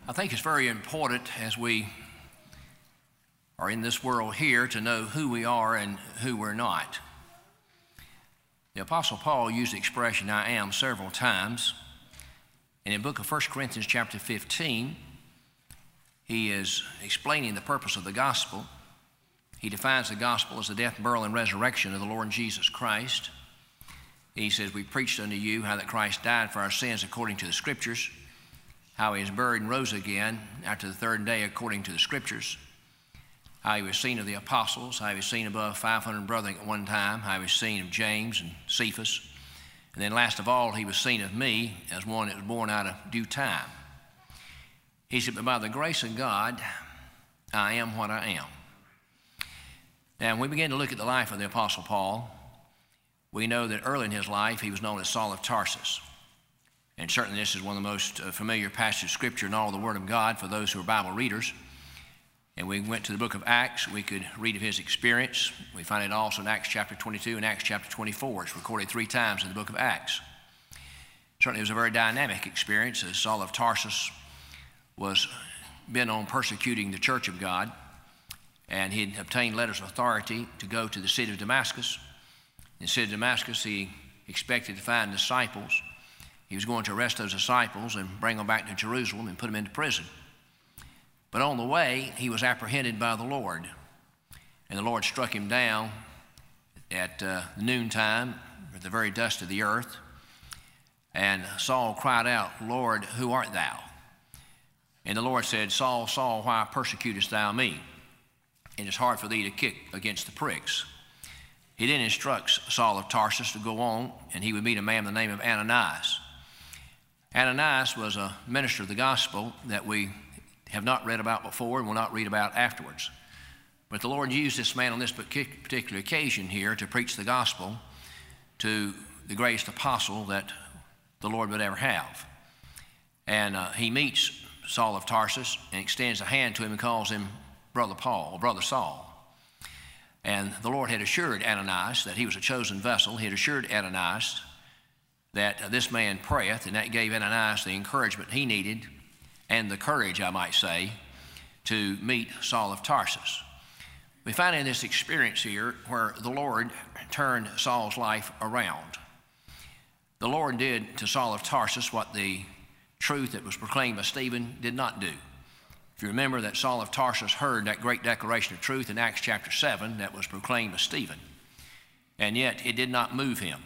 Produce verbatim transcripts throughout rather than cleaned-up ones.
I think it's very important as we are in this world here to know who we are and who we're not. The Apostle Paul used the expression "I am" several times. In the book of First Corinthians chapter fifteen, he is explaining the purpose of the gospel. He defines the gospel as the death, burial, and resurrection of the Lord Jesus Christ. He says, "We preached unto you how that Christ died for our sins according to the Scriptures, how he was buried and rose again after the third day according to the Scriptures, how he was seen of the apostles, how he was seen above five hundred brethren at one time, how he was seen of James and Cephas, and then last of all, he was seen of me as one that was born out of due time." He said, "But by the grace of God, I am what I am." Now, when we begin to look at the life of the Apostle Paul, we know that early in his life, he was known as Saul of Tarsus. And certainly this is one of the most uh, familiar passages of Scripture in all the Word of God for those who are Bible readers. And we went to the book of Acts, we could read of his experience. We find it also in Acts chapter twenty-two and Acts chapter twenty-four. It's recorded three times in the book of Acts. Certainly it was a very dynamic experience, as Saul of Tarsus was bent on persecuting the church of God, and he had obtained letters of authority to go to the city of Damascus. In the city of Damascus, he expected to find disciples. He was going to arrest those disciples and bring them back to Jerusalem and put them into prison. But on the way, he was apprehended by the Lord. And the Lord struck him down at uh, noontime, at the very dust of the earth. And Saul cried out, "Lord, who art thou?" And the Lord said, "Saul, Saul, why persecutest thou me? And it's hard for thee to kick against the pricks." He then instructs Saul of Tarsus to go on, and he would meet a man by the name of Ananias. Ananias was a minister of the gospel that we have not read about before and will not read about afterwards. But the Lord used this man on this particular occasion here to preach the gospel to the greatest apostle that the Lord would ever have. And uh, he meets Saul of Tarsus and extends a hand to him and calls him Brother Paul, or Brother Saul. And the Lord had assured Ananias that he was a chosen vessel. He had assured Ananias that uh, this man prayeth, and that gave Ananias the encouragement he needed and the courage, I might say, to meet Saul of Tarsus. We find in this experience here where the Lord turned Saul's life around. The Lord did to Saul of Tarsus what the truth that was proclaimed by Stephen did not do. If you remember that Saul of Tarsus heard that great declaration of truth in Acts chapter seven that was proclaimed by Stephen, and yet it did not move him.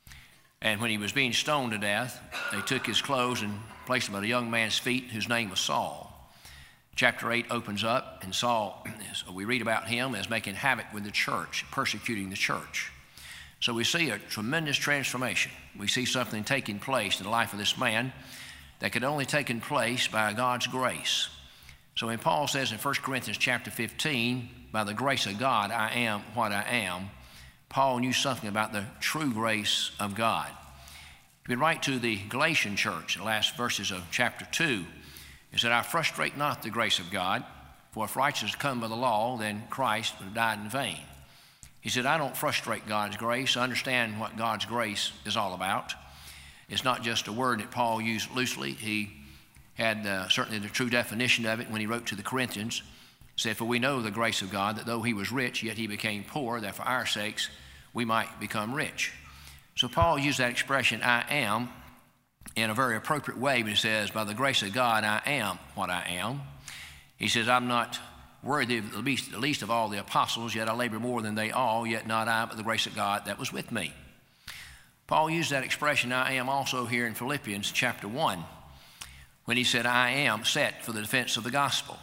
And when he was being stoned to death, they took his clothes and placed them at a young man's feet whose name was Saul. Chapter eight opens up, and Saul, we read about him as making havoc with the church, persecuting the church. So we see a tremendous transformation. We see something taking place in the life of this man that could only taken place by God's grace. So when Paul says in First Corinthians chapter fifteen, "By the grace of God I am what I am," Paul knew something about the true grace of God. He would write to the Galatian church in the last verses of chapter two. He said, "I frustrate not the grace of God, for if righteousness come by the law, then Christ would have died in vain." He said, "I don't frustrate God's grace. I understand what God's grace is all about. It's not just a word that Paul used loosely. He had uh, certainly the true definition of it when he wrote to the Corinthians. He said, 'For we know the grace of God, that though he was rich, yet he became poor, that for our sakes we might become rich.'" So Paul used that expression, "I am," in a very appropriate way, but he says, "By the grace of God, I am what I am." He says, "I'm not worthy of the least, the least of all the apostles, yet I labor more than they all, yet not I, but the grace of God that was with me." Paul used that expression, "I am," also here in Philippians chapter one, when he said, "I am set for the defense of the gospel."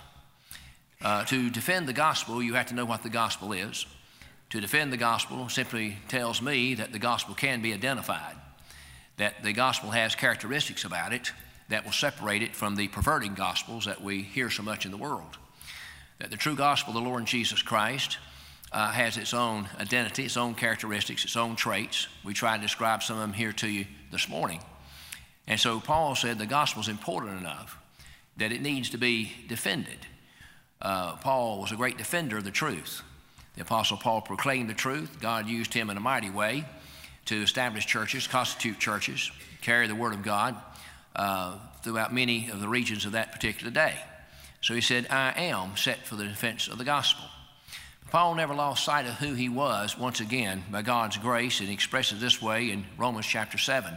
Uh, to defend the gospel, you have to know what the gospel is. To defend the gospel simply tells me that the gospel can be identified, that the gospel has characteristics about it that will separate it from the perverting gospels that we hear so much in the world. That the true gospel of the Lord Jesus Christ uh, has its own identity, its own characteristics, its own traits. We try to describe some of them here to you this morning. And so Paul said the gospel is important enough that it needs to be defended. Uh, Paul was a great defender of the truth. The Apostle Paul proclaimed the truth. God used him in a mighty way to establish churches, constitute churches, carry the Word of God uh, throughout many of the regions of that particular day. So he said, I am set for the defense of the gospel. Paul never lost sight of who he was, once again, by God's grace, and he expresses this way in Romans chapter seven.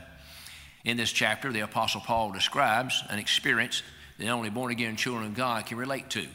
In this chapter, the Apostle Paul describes an experience that only born-again children of God can relate to.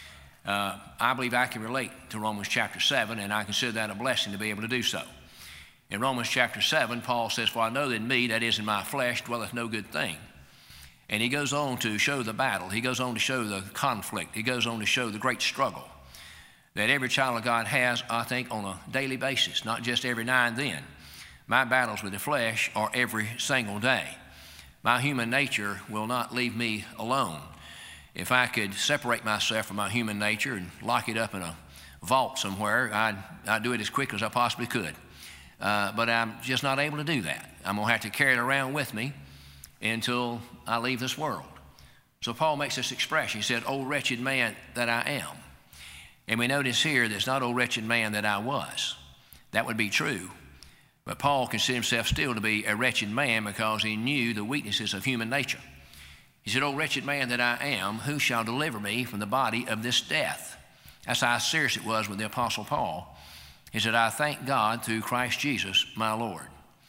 Uh, I believe I can relate to Romans chapter seven, and I consider that a blessing to be able to do so. In Romans chapter seven, Paul says, for I know that in me, that is in my flesh, dwelleth no good thing. And he goes on to show the battle. He goes on to show the conflict. He goes on to show the great struggle that every child of God has, I think, on a daily basis, not just every now and then. My battles with the flesh are every single day. My human nature will not leave me alone. If I could separate myself from my human nature and lock it up in a vault somewhere, I'd, I'd do it as quick as I possibly could. Uh, but I'm just not able to do that. I'm going to have to carry it around with me until I leave this world. So Paul makes this expression. He said, O wretched man that I am. And we notice here that it's not, O wretched man that I was. That would be true. But Paul considered himself still to be a wretched man because he knew the weaknesses of human nature. He said, O wretched man that I am, who shall deliver me from the body of this death? That's how serious it was with the Apostle Paul. He said, I thank God through Christ Jesus my Lord.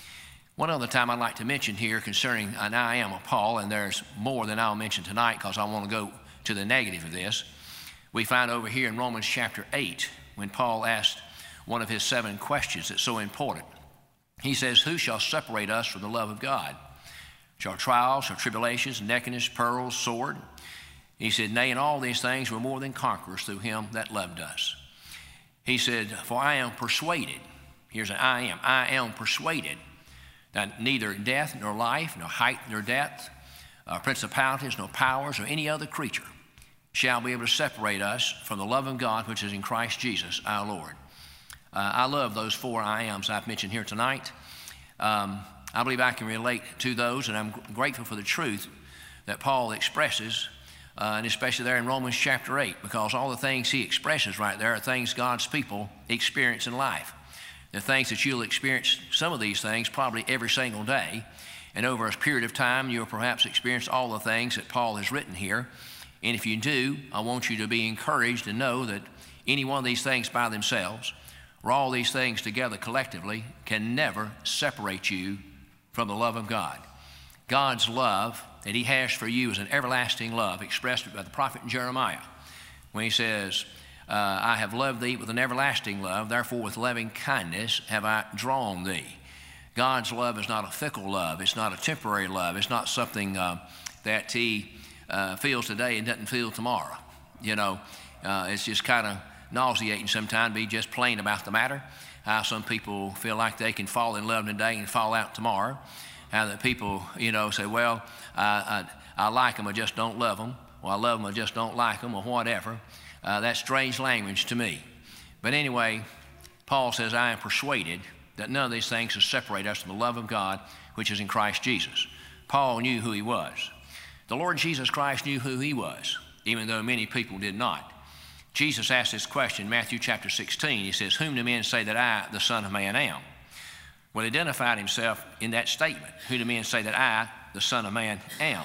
One other time I'd like to mention here concerning an I am of Paul, and there's more than I'll mention tonight because I want to go to the negative of this. We find over here in Romans chapter eight, when Paul asked one of his seven questions that's so important. He says, who shall separate us from the love of God? Shall trials, shall tribulations, nakedness, perils, sword? He said, nay, in all these things we're more than conquerors through him that loved us. He said, for I am persuaded. Here's an I am. I am persuaded that neither death nor life, nor height nor depth, uh, principalities nor powers, or any other creature shall be able to separate us from the love of God which is in Christ Jesus our Lord. Uh, I love those four I ams I've mentioned here tonight. Um, I believe I can relate to those, and I'm grateful for the truth that Paul expresses, uh, and especially there in Romans chapter eight, because all the things he expresses right there are things God's people experience in life. They're things that you'll experience, some of these things, probably every single day, and over a period of time you'll perhaps experience all the things that Paul has written here. And if you do, I want you to be encouraged and know that any one of these things by themselves, or all these things together collectively, can never separate you from the love of God. God's love that he has for you is an everlasting love expressed by the prophet Jeremiah when he says, uh, I have loved thee with an everlasting love, therefore with loving kindness have I drawn thee. God's love is not a fickle love. It's not a temporary love. It's not something uh, that he uh, feels today and doesn't feel tomorrow. You know, uh, it's just kind of nauseating sometimes to be just plain about the matter. How some people feel like they can fall in love today and fall out tomorrow. How that people, you know, say, well, I, I, I like them, I just don't love them. Or I love them, I just don't like them, or whatever. Uh, that's strange language to me. But anyway, Paul says, I am persuaded that none of these things will separate us from the love of God, which is in Christ Jesus. Paul knew who he was. The Lord Jesus Christ knew who he was, even though many people did not. Jesus asked this question in Matthew chapter sixteen. He says, whom do men say that I, the Son of Man, am? Well, he identified himself in that statement. Who do men say that I, the Son of Man, am?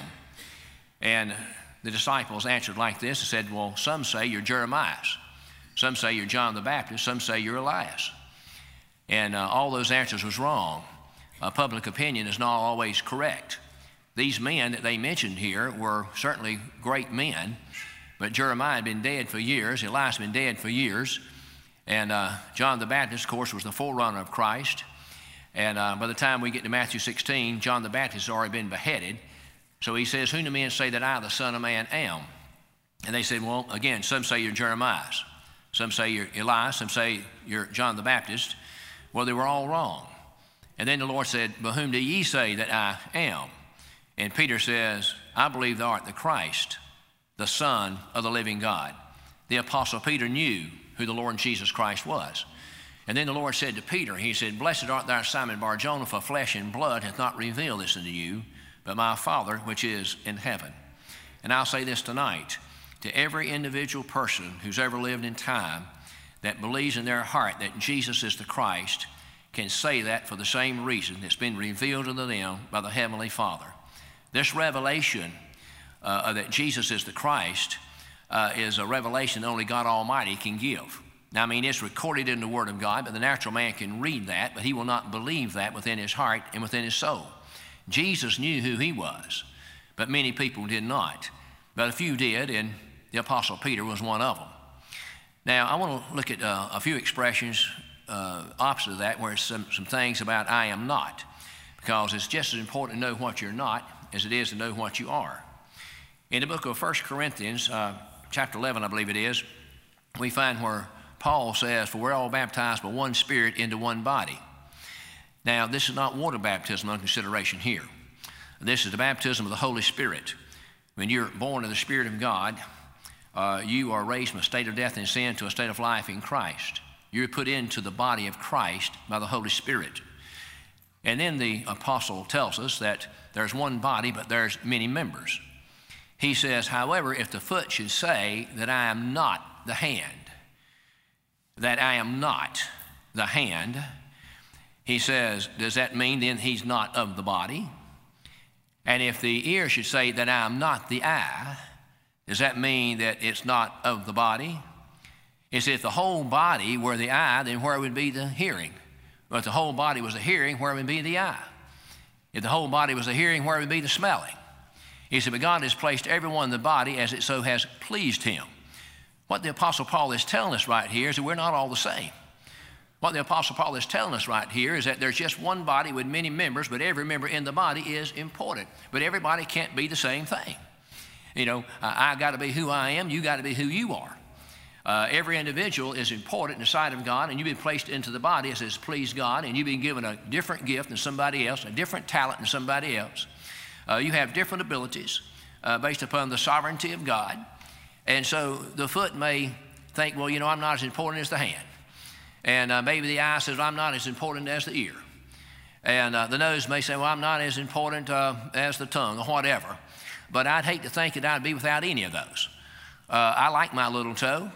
And the disciples answered like this and said, well, some say you're Jeremiah. Some say you're John the Baptist. Some say you're Elias. And uh, all those answers was wrong. Uh, public opinion is not always correct. These men that they mentioned here were certainly great men, but Jeremiah had been dead for years. Elias had been dead for years. And uh, John the Baptist, of course, was the forerunner of Christ. And uh, by the time we get to Matthew sixteen, John the Baptist has already been beheaded. So he says, whom do men say that I, the Son of Man, am? And they said, well, again, some say you're Jeremiah. Some say you're Elias. Some say you're John the Baptist. Well, they were all wrong. And then the Lord said, but whom do ye say that I am? And Peter says, I believe thou art the Christ, the Son of the living God. The Apostle Peter knew who the Lord Jesus Christ was. And then the Lord said to Peter, he said, blessed art thou, Simon Bar-Jonah, for flesh and blood hath not revealed this unto you, but my Father which is in heaven. And I'll say this tonight, to every individual person who's ever lived in time that believes in their heart that Jesus is the Christ can say that for the same reason it's been revealed unto them by the Heavenly Father. This revelation uh, that Jesus is the Christ uh, is a revelation that only God Almighty can give. Now, I mean, it's recorded in the Word of God, but the natural man can read that, but he will not believe that within his heart and within his soul. Jesus knew who he was, but many people did not. But a few did, and the Apostle Peter was one of them. Now, I want to look at uh, a few expressions uh, opposite of that, where it's some, some things about I am not, because it's just as important to know what you're not as it is to know what you are. In the book of First Corinthians, uh, chapter eleven, I believe it is, we find where Paul says, for we're all baptized by one Spirit into one body. Now, this is not water baptism under consideration here. This is the baptism of the Holy Spirit. When you're born of the Spirit of God, uh, you are raised from a state of death and sin to a state of life in Christ. You're put into the body of Christ by the Holy Spirit. And then the apostle tells us that there's one body, but there's many members. He says, however, if the foot should say that I am not the hand, that I am not the hand, he says, does that mean then he's not of the body? And if the ear should say that I am not the eye, does that mean that it's not of the body? He said, if the whole body were the eye, then where would be the hearing? Well, if the whole body was the hearing, where would be the eye? If the whole body was the hearing, where would be the smelling? He said, but God has placed everyone in the body as it so has pleased him. What the Apostle Paul is telling us right here is that we're not all the same. What the Apostle Paul is telling us right here is that there's just one body with many members, but every member in the body is important. But everybody can't be the same thing. You know, I, I got to be who I am, you got to be who you are. Uh, every individual is important in the sight of God, and you've been placed into the body as has pleased God, and you've been given a different gift than somebody else, a different talent than somebody else. Uh, you have different abilities uh, based upon the sovereignty of God. And so the foot may think, well, you know, I'm not as important as the hand. And uh, maybe the eye says, well, I'm not as important as the ear. And uh, the nose may say, well, I'm not as important uh, as the tongue or whatever. But I'd hate to think that I'd be without any of those. Uh, I like my little toe.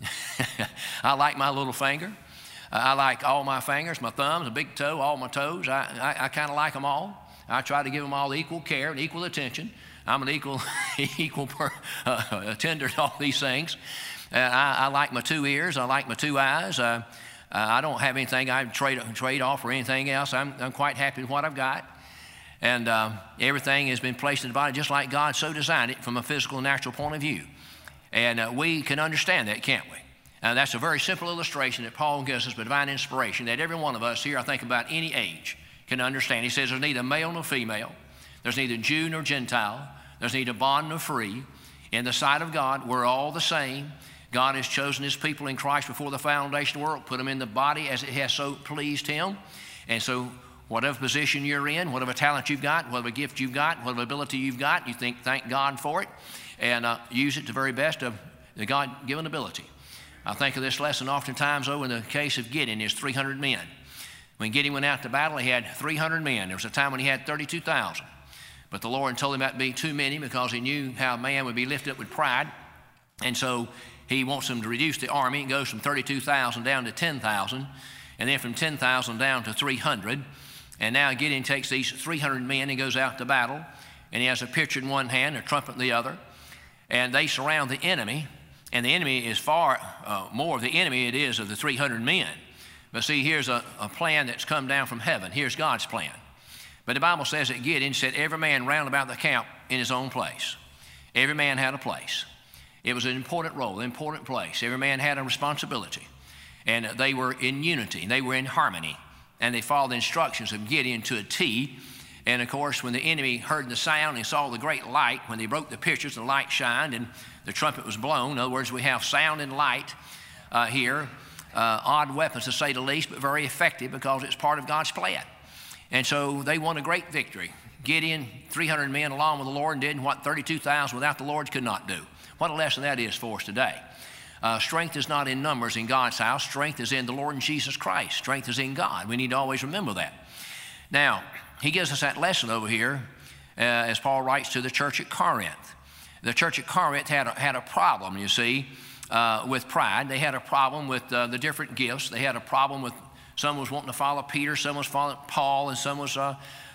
I like my little finger. Uh, I like all my fingers, my thumbs, a big toe, all my toes. I, I, I kind of like them all. I try to give them all equal care and equal attention. I'm an equal, equal per, uh, attender to all these things. Uh, I, I like my two ears. I like my two eyes. Uh, uh, I don't have anything I'd trade, trade off or anything else. I'm, I'm quite happy with what I've got. And uh, everything has been placed in the body just like God so designed it from a physical, natural point of view. And uh, we can understand that, can't we? Uh, that's a very simple illustration that Paul gives us by divine inspiration that every one of us here, I think about any age, can understand. He says there's neither male nor female. There's neither Jew nor Gentile. There's neither bond nor free. In the sight of God, we're all the same. God has chosen his people in Christ before the foundation of the world, put them in the body as it has so pleased him. And so whatever position you're in, whatever talent you've got, whatever gift you've got, whatever ability you've got, you think, thank God for it, and uh, use it to the very best of the God-given ability. I think of this lesson oftentimes, though, in the case of Gideon, his three hundred men. When Gideon went out to battle, he had three hundred men. There was a time when he had thirty-two thousand. But the Lord told him that would be too many because he knew how man would be lifted up with pride. And so he wants them to reduce the army. It goes from thirty-two thousand down to ten thousand, and then from ten thousand down to three hundred. And now Gideon takes these three hundred men and goes out to battle, and he has a pitcher in one hand, a trumpet in the other, and they surround the enemy, and the enemy is far uh, more of the enemy it is of the three hundred men. But see, here's a, a plan that's come down from heaven. Here's God's plan. But the Bible says that Gideon said every man round about the camp in his own place. Every man had a place. It was an important role, an important place. Every man had a responsibility. And they were in unity. They were in harmony. And they followed the instructions of Gideon to a T. And, of course, when the enemy heard the sound and saw the great light, when they broke the pitchers, the light shined and the trumpet was blown. In other words, we have sound and light uh, here. Uh, odd weapons, to say the least, but very effective because it's part of God's plan. And so they won a great victory. Gideon, three hundred men along with the Lord, did what thirty-two thousand without the Lord could not do. What a lesson that is for us today. Uh, strength is not in numbers in God's house. Strength is in the Lord Jesus Christ. Strength is in God. We need to always remember that. Now, he gives us that lesson over here uh, as Paul writes to the church at Corinth. The church at Corinth had a, had a problem, you see, uh, with pride. They had a problem with uh, the different gifts. They had a problem with some was wanting to follow Peter, some was following Paul, and some was, uh,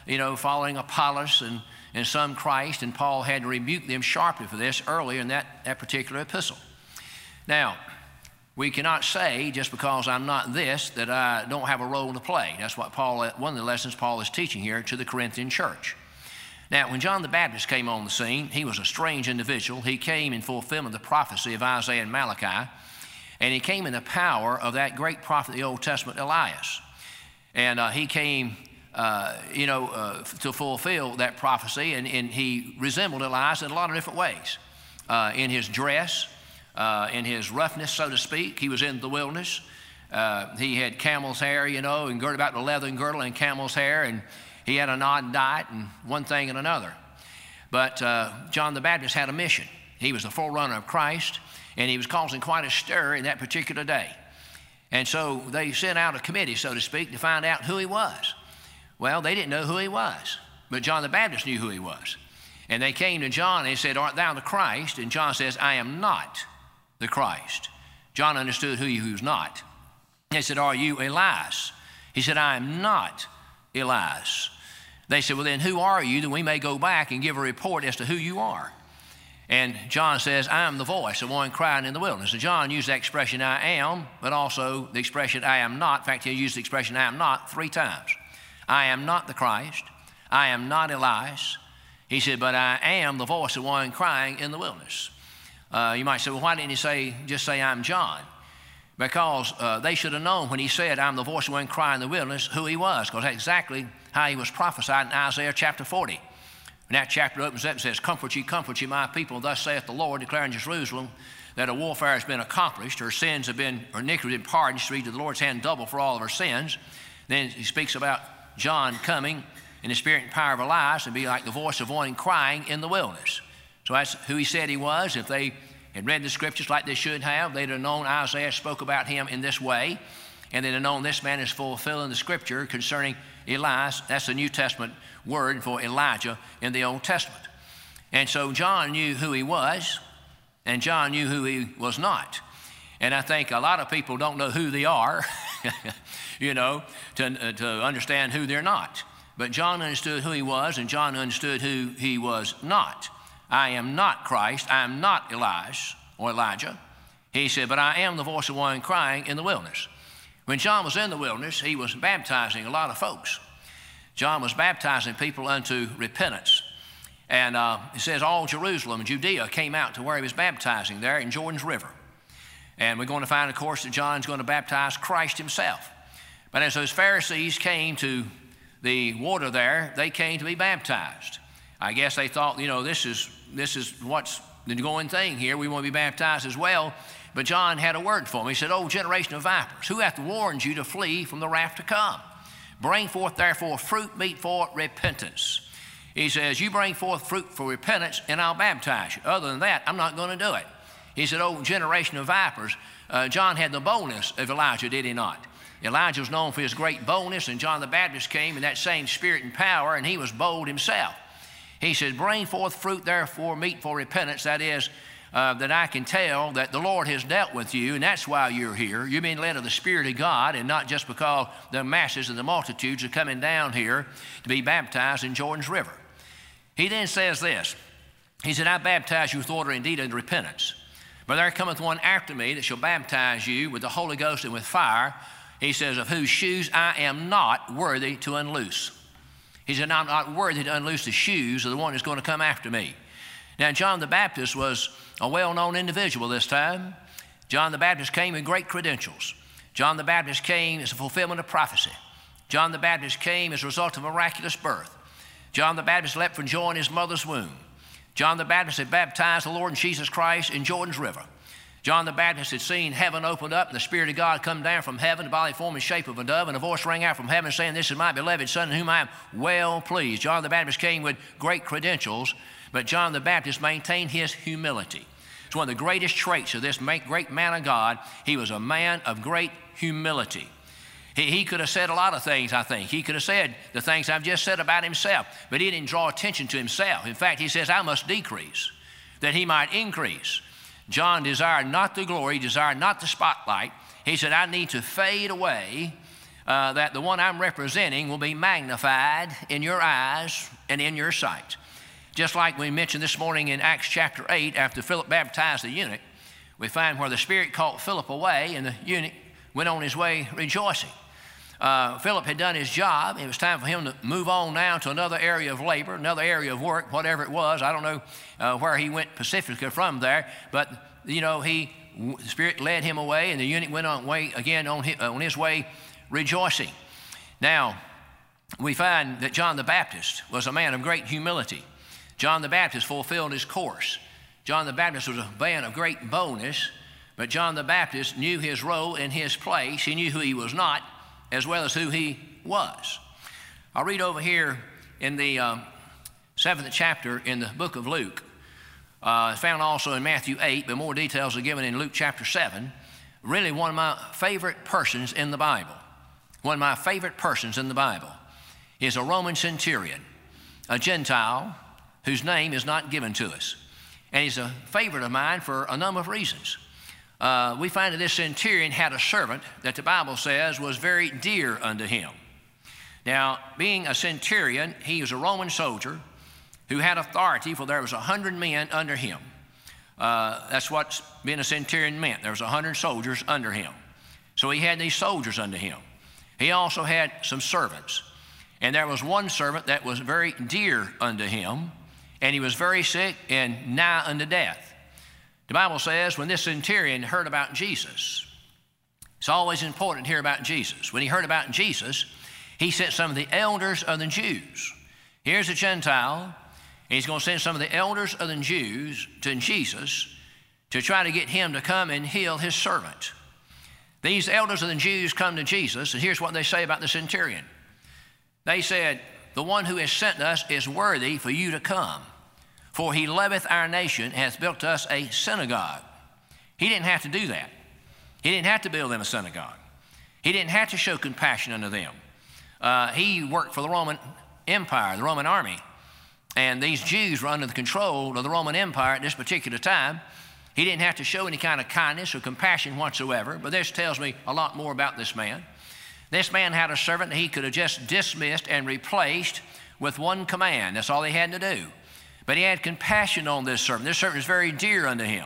you know, following Apollos and, and some Christ, and Paul had to rebuke them sharply for this earlier in that, that particular epistle. Now, we cannot say just because I'm not this that I don't have a role to play. That's what Paul, one of the lessons Paul is teaching here to the Corinthian church. Now, when John the Baptist came on the scene, he was a strange individual. He came in fulfillment of the prophecy of Isaiah and Malachi, and he came in the power of that great prophet of the Old Testament, Elias. And uh, he came, uh, you know, uh, to fulfill that prophecy, and, and he resembled Elias in a lot of different ways. Uh, in his dress, uh, in his roughness, so to speak, he was in the wilderness. Uh, he had camel's hair, you know, and girded about the leather girdle and camel's hair, and he had an odd diet and one thing and another. But uh, John the Baptist had a mission. He was the forerunner of Christ, and he was causing quite a stir in that particular day. And so they sent out a committee, so to speak, to find out who he was. Well, they didn't know who he was, but John the Baptist knew who he was. And they came to John and they said, "Art thou the Christ?" And John says, "I am not the Christ." John understood who he was not. They said, "Are you Elias?" He said, "I am not Elias." They said, "Well, then who are you, that we may go back and give a report as to who you are?" And John says, "I am the voice of one crying in the wilderness." And John used the expression "I am," but also the expression "I am not." In fact, he used the expression "I am not" three times. I am not the Christ. I am not Elias. He said, "But I am the voice of one crying in the wilderness." Uh, you might say, "Well, why didn't he say just say I'm John?" Because uh, they should have known when he said, "I'm the voice of one crying in the wilderness," who he was, because that's exactly how he was prophesied in Isaiah chapter forty. And that chapter opens up and says, "Comfort ye, comfort ye, my people, thus saith the Lord, declaring Jerusalem that a warfare has been accomplished, her sins have been, her iniquity been pardoned, she to the Lord's hand double for all of her sins." Then he speaks about John coming in the spirit and power of Elias and be like the voice of one crying in the wilderness. So that's who he said he was. If they had read the scriptures like they should have, they'd have known Isaiah spoke about him in this way, and they'd have known this man is fulfilling the scripture concerning Elias. That's the New Testament word for Elijah in the Old Testament. And so John knew who he was, and John knew who he was not. And I think a lot of people don't know who they are, you know, to, uh, to understand who they're not. But John understood who he was, and John understood who he was not. I am not Christ. I am not Elias or Elijah. He said, "But I am the voice of one crying in the wilderness." When John was in the wilderness, he was baptizing a lot of folks. John was baptizing people unto repentance. And uh, it says all Jerusalem and Judea came out to where he was baptizing there in Jordan's River. And we're going to find, of course, that John's going to baptize Christ himself. But as those Pharisees came to the water there, they came to be baptized. I guess they thought, you know, this is, this is what's the going thing here. We want to be baptized as well. But John had a word for them. He said, "O generation of vipers, who hath warned you to flee from the wrath to come? Bring forth therefore fruit meet for repentance." He says, "You bring forth fruit for repentance and I'll baptize you. Other than that, I'm not going to do it." He said, "Oh, generation of vipers." Uh, John had the boldness of Elijah, did he not? Elijah was known for his great boldness, and John the Baptist came in that same spirit and power, and he was bold himself. He said, "Bring forth fruit therefore meet for repentance." That is, uh, that I can tell that the Lord has dealt with you, and that's why you're here. You're being led of the Spirit of God, and not just because the masses and the multitudes are coming down here to be baptized in Jordan's River. He then says this. He said, "I baptize you with water indeed unto repentance. But there cometh one after me that shall baptize you with the Holy Ghost and with fire." He says, "Of whose shoes I am not worthy to unloose." He said, "I'm not worthy to unloose the shoes of the one that's going to come after me." Now, John the Baptist was a well-known individual this time. John the Baptist came with great credentials. John the Baptist came as a fulfillment of prophecy. John the Baptist came as a result of miraculous birth. John the Baptist leapt from joy in his mother's womb. John the Baptist had baptized the Lord Jesus Christ in Jordan's River. John the Baptist had seen heaven opened up and the Spirit of God come down from heaven, the bodily form and shape of a dove, and a voice rang out from heaven saying, "This is my beloved Son in whom I am well pleased." John the Baptist came with great credentials, but John the Baptist maintained his humility. It's one of the greatest traits of this great man of God. He was a man of great humility. He, he could have said a lot of things, I think. He could have said the things I've just said about himself, but he didn't draw attention to himself. In fact, he says, "I must decrease, that he might increase." John desired not the glory, desired not the spotlight. He said, "I need to fade away uh, that the one I'm representing will be magnified in your eyes and in your sight. Just like we mentioned this morning in Acts chapter eight, after Philip baptized the eunuch, we find where the Spirit caught Philip away and the eunuch went on his way rejoicing. Uh, Philip had done his job. It was time for him to move on now to another area of labor, another area of work, whatever it was. I don't know uh, where he went specifically from there, but, you know, he, the Spirit led him away, and the eunuch went on way again on his, on his way rejoicing. Now, we find that John the Baptist was a man of great humility. John the Baptist fulfilled his course. John the Baptist was a man of great boldness, but John the Baptist knew his role and his place. He knew who he was not, as well as who he was. I'll read over here in the um, seventh chapter in the book of Luke. Uh, it's found also in Matthew eight, but more details are given in Luke chapter seven. Really one of my favorite persons in the Bible. One of my favorite persons in the Bible is a Roman centurion, a Gentile whose name is not given to us. And he's a favorite of mine for a number of reasons. Uh, we find that this centurion had a servant that the Bible says was very dear unto him. Now, being a centurion, he was a Roman soldier who had authority, for there was a hundred men under him. Uh, that's what being a centurion meant. There was a hundred soldiers under him. So he had these soldiers under him. He also had some servants. And there was one servant that was very dear unto him, and he was very sick and nigh unto death. The Bible says when this centurion heard about Jesus, it's always important to hear about Jesus. When he heard about Jesus, he sent some of the elders of the Jews. Here's a Gentile, and he's going to send some of the elders of the Jews to Jesus to try to get him to come and heal his servant. These elders of the Jews come to Jesus, and here's what they say about the centurion. They said, "The one who has sent us is worthy for you to come, for he loveth our nation and hath built us a synagogue." He didn't have to do that. He didn't have to build them a synagogue. He didn't have to show compassion unto them. Uh, he worked for the Roman Empire, the Roman army, and these Jews were under the control of the Roman Empire at this particular time. He didn't have to show any kind of kindness or compassion whatsoever, but this tells me a lot more about this man. This man had a servant that he could have just dismissed and replaced with one command. That's all he had to do. But he had compassion on this servant. This servant is very dear unto him.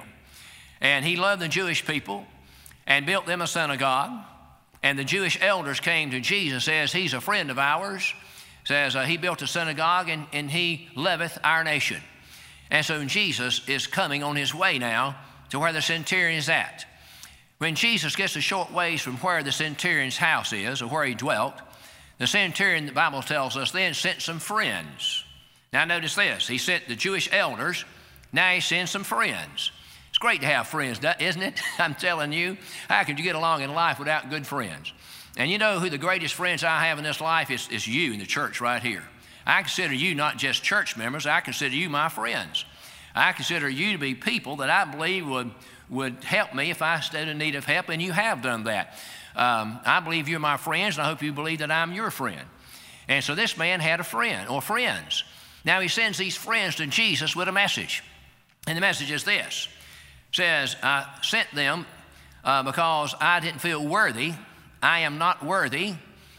And he loved the Jewish people and built them a synagogue. And the Jewish elders came to Jesus and says, "He's a friend of ours." Says, uh, he built a synagogue and, and he loveth our nation. And so Jesus is coming on his way now to where the centurion is at. When Jesus gets a short ways from where the centurion's house is, or where he dwelt, the centurion, the Bible tells us, then sent some friends. Now notice this, he sent the Jewish elders, now he sends some friends. It's great to have friends, isn't it? I'm telling you, how could you get along in life without good friends? And you know who the greatest friends I have in this life is, is you in the church right here. I consider you not just church members, I consider you my friends. I consider you to be people that I believe would, would help me if I stood in need of help, and you have done that. Um, I believe you're my friends, and I hope you believe that I'm your friend. And so this man had a friend, or friends. Now he sends these friends to Jesus with a message. And the message is this. It says, "I sent them uh, because I didn't feel worthy. I am not worthy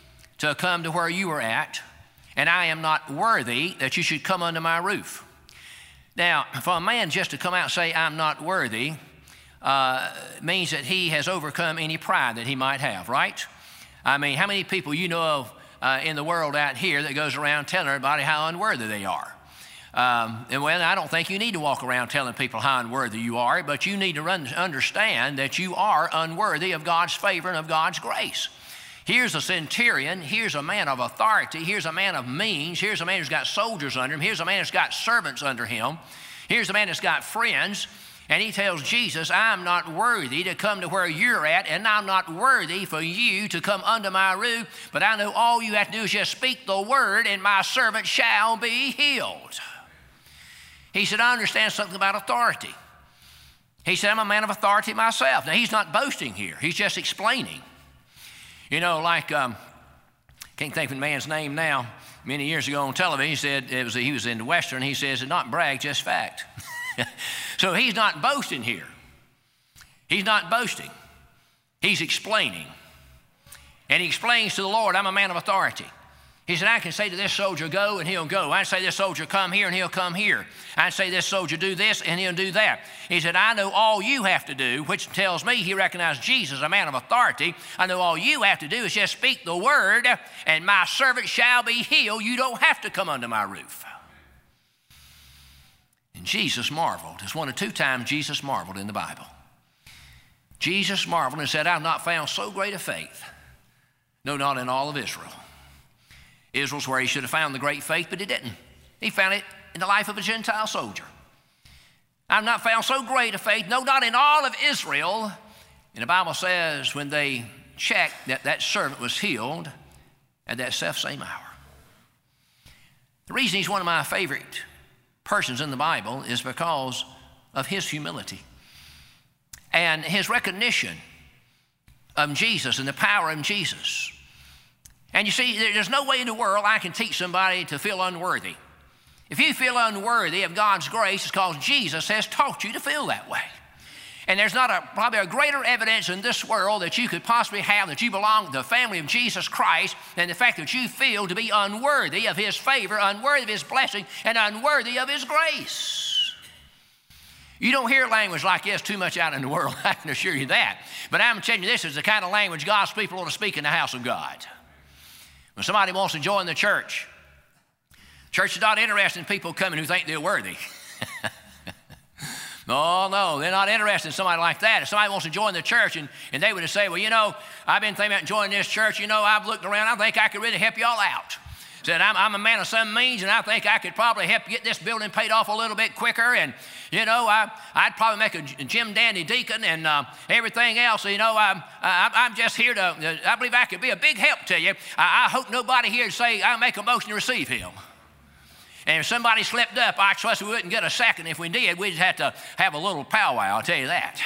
to come to where you are at, and I am not worthy that you should come under my roof." Now, for a man just to come out and say, "I'm not worthy," uh, means that he has overcome any pride that he might have, right? I mean, how many people you know of uh, in the world out here that goes around telling everybody how unworthy they are? Um, and well, I don't think you need to walk around telling people how unworthy you are, but you need to run, understand that you are unworthy of God's favor and of God's grace. Here's a centurion, here's a man of authority, here's a man of means, here's a man who's got soldiers under him, here's a man that's got servants under him, here's a man that's got friends, and he tells Jesus, "I'm not worthy to come to where you're at, and I'm not worthy for you to come under my roof, but I know all you have to do is just speak the word, and my servant shall be healed." He said, "I understand something about authority." He said, "I'm a man of authority myself." Now, he's not boasting here. He's just explaining. You know, like, um, can't think of the man's name now, many years ago on television, he said, it was, he was in the Western, he says, "It's not brag, just fact." So he's not boasting here. He's not boasting. He's explaining. And he explains to the Lord, I'm a man of authority. He said, I can say to this soldier, go, and he'll go. I can say this soldier, come here, and he'll come here. I can say this soldier, do this, and he'll do that. He said, I know all you have to do, which tells me he recognized Jesus as a man of authority. I know all you have to do is just speak the word, and my servant shall be healed. You don't have to come under my roof. And Jesus marveled. It's one of two times Jesus marveled in the Bible. Jesus marveled and said, I have not found so great a faith, no, not in all of Israel. Israel's where he should have found the great faith, but he didn't. He found it in the life of a Gentile soldier. I've not found so great a faith, no, not in all of Israel. And the Bible says when they checked that that servant was healed at that self-same hour. The reason he's one of my favorite persons in the Bible is because of his humility and his recognition of Jesus and the power of Jesus. And you see, there's no way in the world I can teach somebody to feel unworthy. If you feel unworthy of God's grace, it's because Jesus has taught you to feel that way. And there's not a, probably a greater evidence in this world that you could possibly have that you belong to the family of Jesus Christ than the fact that you feel to be unworthy of his favor, unworthy of his blessing, and unworthy of his grace. You don't hear language like this too much out in the world, I can assure you that. But I'm telling you, this is the kind of language God's people ought to speak in the house of God. When somebody wants to join the church, church is not interested in people coming who think they're worthy. No, no, they're not interested in somebody like that. If somebody wants to join the church and, and they would say, well, you know, I've been thinking about joining this church. You know, I've looked around. I think I could really help y'all out. Said, I'm, I'm a man of some means, and I think I could probably help get this building paid off a little bit quicker. And, you know, I, I'd probably make a Jim Dandy deacon and uh, everything else. You know, I'm, I'm just here to, I believe I could be a big help to you. I, I hope nobody here would say, I'll make a motion to receive him. And if somebody slipped up, I trust we wouldn't get a second. If we did, we'd have to have a little powwow, I'll tell you that.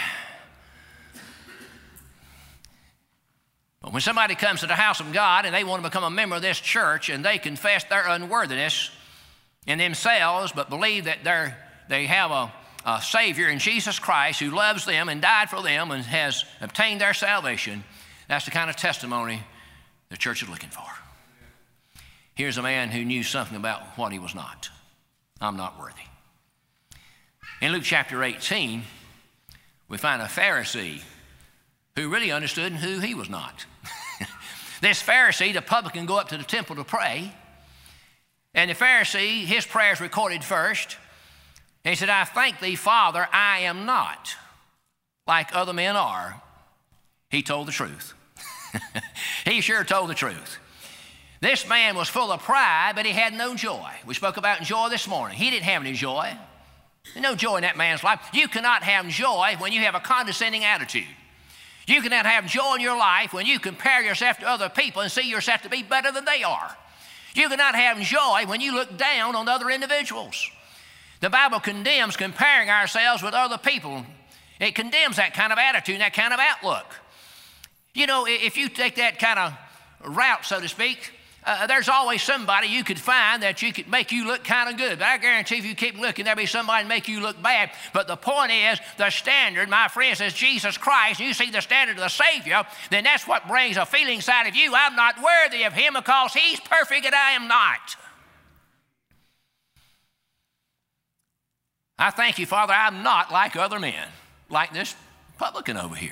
But when somebody comes to the house of God and they want to become a member of this church and they confess their unworthiness in themselves but believe that they're, they have a, a Savior in Jesus Christ who loves them and died for them and has obtained their salvation, that's the kind of testimony the church is looking for. Here's a man who knew something about what he was not. I'm not worthy. In Luke chapter eighteen, we find a Pharisee who really understood who he was not. This Pharisee, the publican, go up to the temple to pray. And the Pharisee, his prayer is recorded first. And he said, I thank thee, Father, I am not like other men are. He told the truth. He sure told the truth. This man was full of pride, but he had no joy. We spoke about joy this morning. He didn't have any joy. There's no joy in that man's life. You cannot have joy when you have a condescending attitude. You cannot have joy in your life when you compare yourself to other people and see yourself to be better than they are. You cannot have joy when you look down on other individuals. The Bible condemns comparing ourselves with other people. It condemns that kind of attitude and that kind of outlook. You know, if you take that kind of route, so to speak, Uh, there's always somebody you could find that you could make you look kind of good. But I guarantee if you keep looking, there'll be somebody to make you look bad. But the point is, the standard, my friends, is Jesus Christ. You see the standard of the Savior, then that's what brings a feeling inside of you. I'm not worthy of him because he's perfect and I am not. I thank you, Father, I'm not like other men, like this publican over here.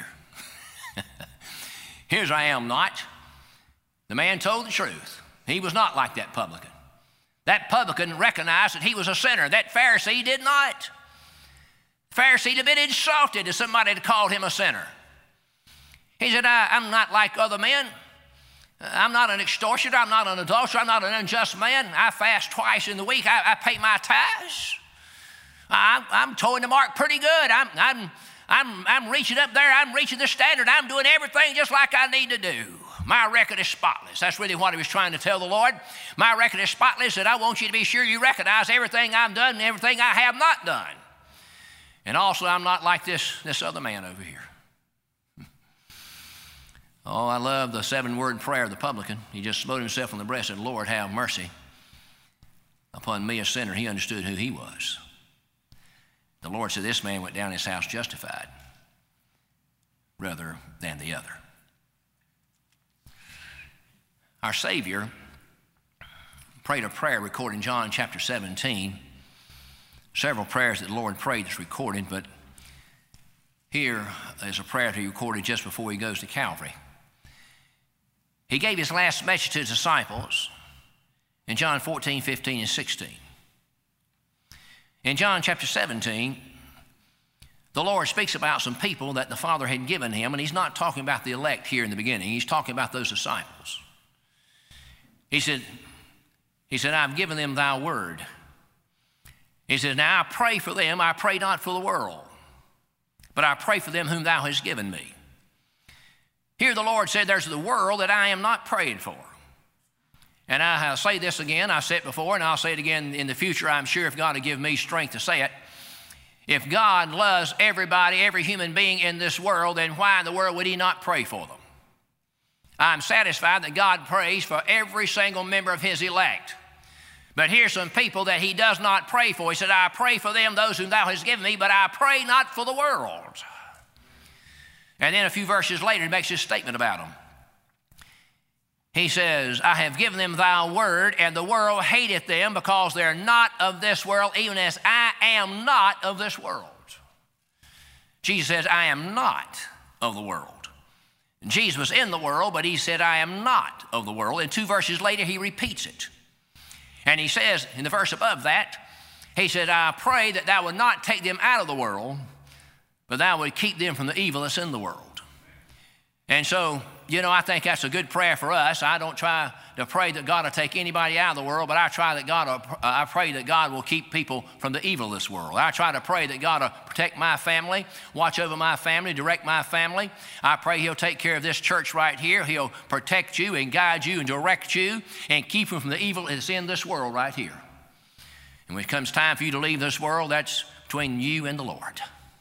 Here's I am not. The man told the truth. He was not like that publican. That publican recognized that he was a sinner. That Pharisee did not. The Pharisee had been insulted if somebody had called him a sinner. He said, I, I'm not like other men. I'm not an extortioner. I'm not an adulterer. I'm not an unjust man. I fast twice in the week. I, I pay my tithes. I, I'm towing the mark pretty good. I'm, I'm, I'm, I'm reaching up there. I'm reaching the standard. I'm doing everything just like I need to do. My record is spotless. That's really what he was trying to tell the Lord. My record is spotless, and I want you to be sure you recognize everything I've done and everything I have not done. And also, I'm not like this, this other man over here. Oh, I love the seven-word prayer of the publican. He just smote himself on the breast and said, Lord, have mercy upon me, a sinner. He understood who he was. The Lord said, this man went down his house justified rather than the other. Our Savior prayed a prayer recorded in John chapter seventeen. Several prayers that the Lord prayed that's recorded, but here is a prayer that he recorded just before he goes to Calvary. He gave his last message to his disciples in John fourteen, fifteen, and sixteen. In John chapter seventeen, the Lord speaks about some people that the Father had given him, and he's not talking about the elect here in the beginning. He's talking about those disciples. He said, he said, I've given them thy word. He said, now I pray for them. I pray not for the world, but I pray for them whom thou hast given me. Here the Lord said, there's the world that I am not praying for. And I say this again, I said it before, and I'll say it again in the future, I'm sure, if God will give me strength to say it. If God loves everybody, every human being in this world, then why in the world would he not pray for them? I'm satisfied that God prays for every single member of his elect. But here's some people that he does not pray for. He said, I pray for them, those whom thou hast given me, but I pray not for the world. And then a few verses later, he makes this statement about them. He says, I have given them thy word, and the world hateth them because they're not of this world, even as I am not of this world. Jesus says, I am not of the world. And Jesus was in the world, but he said, I am not of the world. And two verses later, he repeats it. And he says, in the verse above that, he said, I pray that thou would not take them out of the world, but thou would keep them from the evil that's in the world. And so, you know, I think that's a good prayer for us. I don't try to pray that God will take anybody out of the world, but I try that God, will, uh, I pray that God will keep people from the evil of this world. I try to pray that God will protect my family, watch over my family, direct my family. I pray he'll take care of this church right here. He'll protect you and guide you and direct you and keep you from the evil that's in this world right here. And when it comes time for you to leave this world, that's between you and the Lord.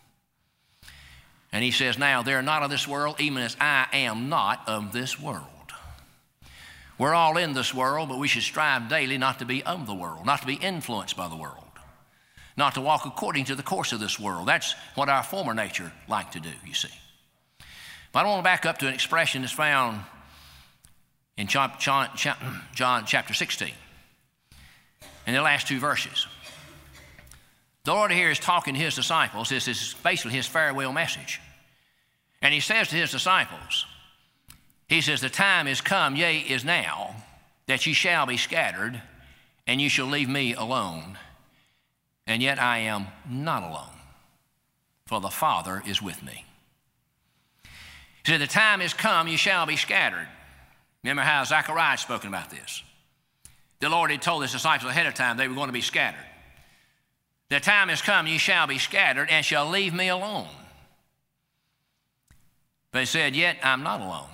And he says, now they're not of this world, even as I am not of this world. We're all in this world, but we should strive daily not to be of the world, not to be influenced by the world, not to walk according to the course of this world. That's what our former nature liked to do, you see. But I want to back up to an expression that's found in John, John, John chapter sixteen, in the last two verses. The Lord here is talking to his disciples. This is basically his farewell message. And he says to his disciples, he says, the time is come, yea, is now, that ye shall be scattered, and you shall leave me alone. And yet I am not alone, for the Father is with me. He said, the time is come, you shall be scattered. Remember how Zechariah had spoken about this. The Lord had told his disciples ahead of time they were going to be scattered. The time is come, you shall be scattered, and shall leave me alone. But he said, yet I'm not alone.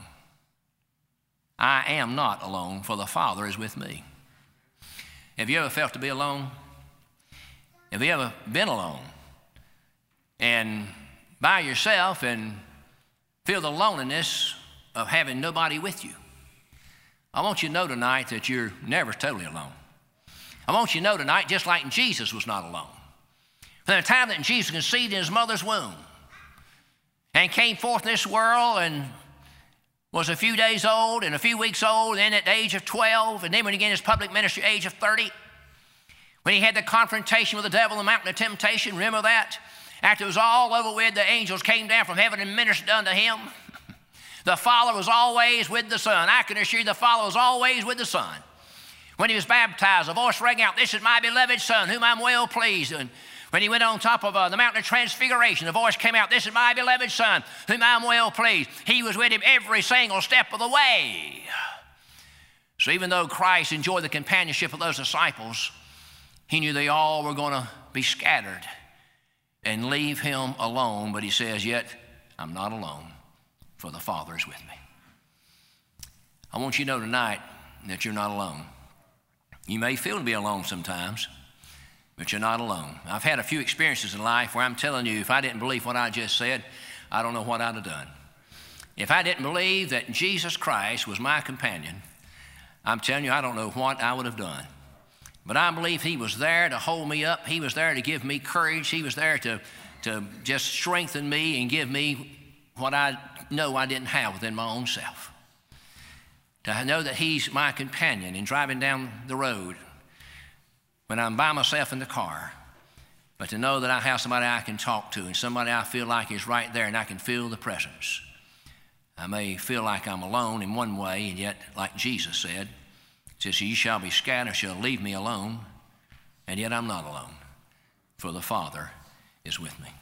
I am not alone, for the Father is with me. Have you ever felt to be alone? Have you ever been alone and by yourself and feel the loneliness of having nobody with you? I want you to know tonight that you're never totally alone. I want you to know tonight, just like Jesus was not alone. From the time that Jesus conceived in his mother's womb and came forth in this world and was a few days old and a few weeks old, and then at the age of twelve, and then when he began his public ministry at the age of thirty, when he had the confrontation with the devil on the mountain of temptation, remember that? After it was all over with, the angels came down from heaven and ministered unto him. The Father was always with the Son. I can assure you the Father was always with the Son. When he was baptized, a voice rang out, this is my beloved Son, whom I'm well pleased. And when he went on top of uh, the mountain of transfiguration, the voice came out, this is my beloved Son, whom I'm well pleased. He was with him every single step of the way. So even though Christ enjoyed the companionship of those disciples, he knew they all were going to be scattered and leave him alone. But he says, yet I'm not alone, for the Father is with me. I want you to know tonight that you're not alone. You may feel to be alone sometimes, but you're not alone. I've had a few experiences in life where I'm telling you, if I didn't believe what I just said, I don't know what I'd have done. If I didn't believe that Jesus Christ was my companion, I'm telling you, I don't know what I would have done. But I believe he was there to hold me up. He was there to give me courage. He was there to, to just strengthen me and give me what I know I didn't have within my own self. to know that He's my companion in driving down the road when I'm by myself in the car, but to know that I have somebody I can talk to and somebody I feel like is right there and I can feel the presence. I may feel like I'm alone in one way, and yet, like Jesus said, He says, "You shall be scattered, shall leave me alone," and yet I'm not alone, for the Father is with me.